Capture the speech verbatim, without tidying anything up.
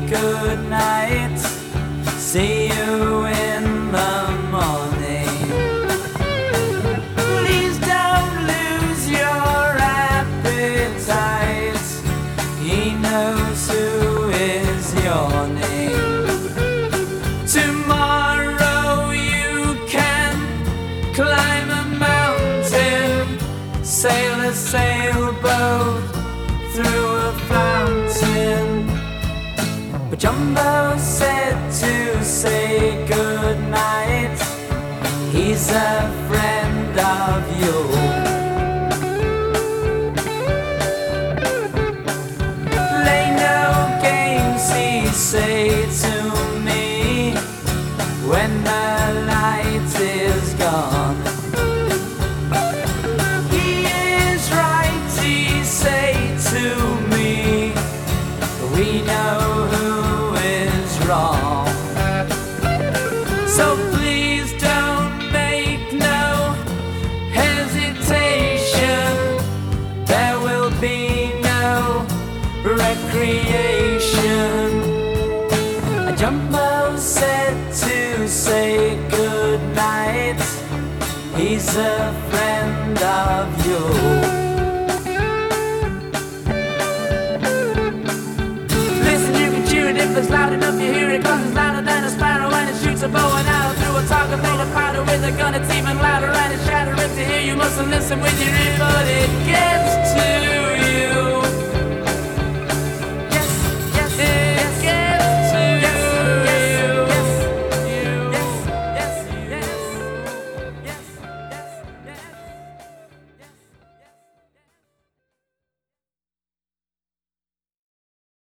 good night. See you in the morning. Please don't lose your appetite. He knows who is yawning. Tomorrow you can climb a mountain, sail a sailboat through a fountain. But Jumbo said to say good night. He's a friend of yours. Play no games, he say to me, when the light is gone. He is right, he say to me, we know who is wrong. So please don't make no hesitation. There will be no recreation. Jumbo said to say good night. He's a friend of yours. If it's loud enough you hear it, cause it's louder than a sparrow, and it shoots a bow and arrow through a target made of powder with a gun. It's even louder and it's shattering to hear. You mustn't listen with your ear, but it gets